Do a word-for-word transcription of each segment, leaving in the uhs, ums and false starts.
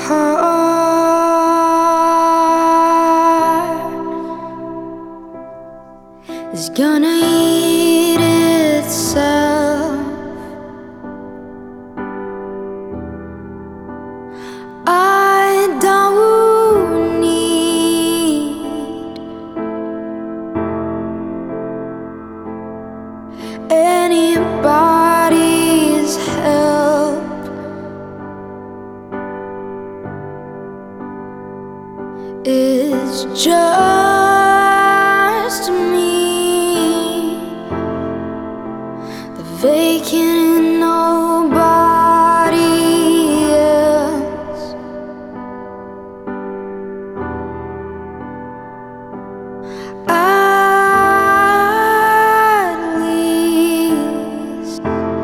heart is gonna eat itself. I don't need anybody's help. It's just me, the vacant and nobody else. At least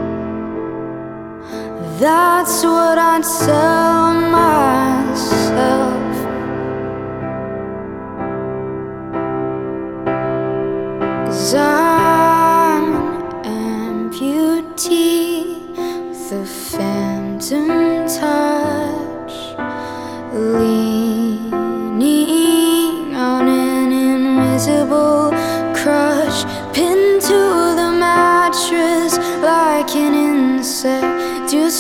that's what I tell myself. 'Cause I'm an amputee with a phantom touch, leaning on an invisible crutch, pinned to the mattress like an insect, just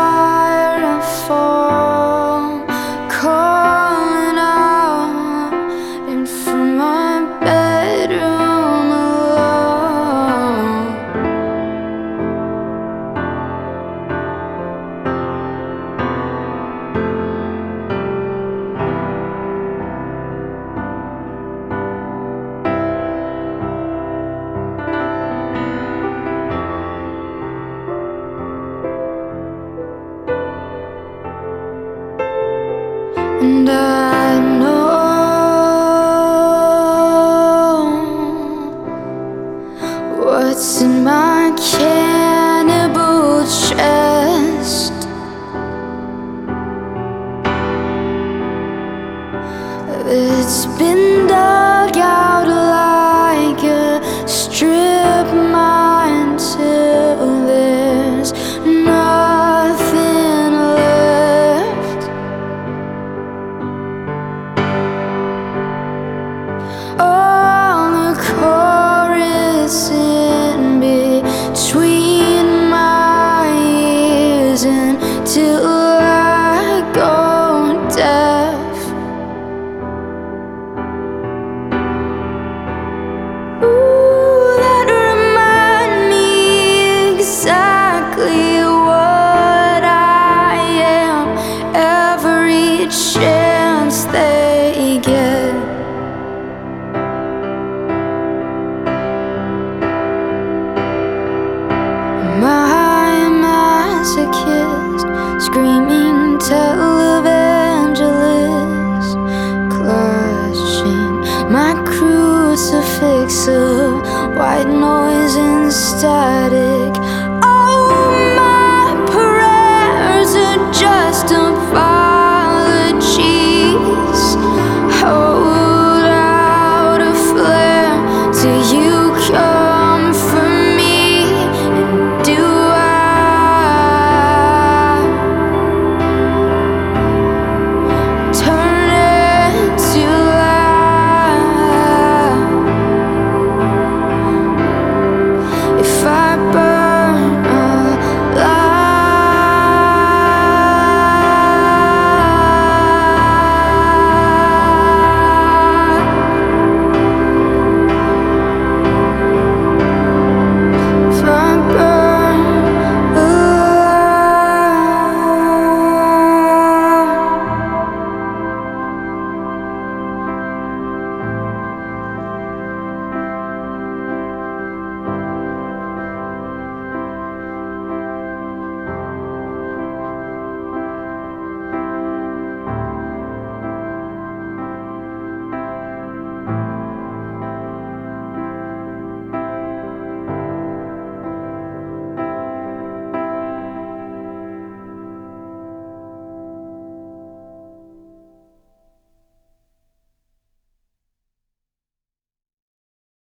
styrofoam, calling out in from my bedroom alone. And I know what's in my cannibal chest. It's been dug out like a strip mine till there's nothing left. All the chorus in between my ears until I go deaf. Ooh, that remind me exactly what I am every chance they get. My masochist, screaming televangelist, clutching my crucifix of white noise instead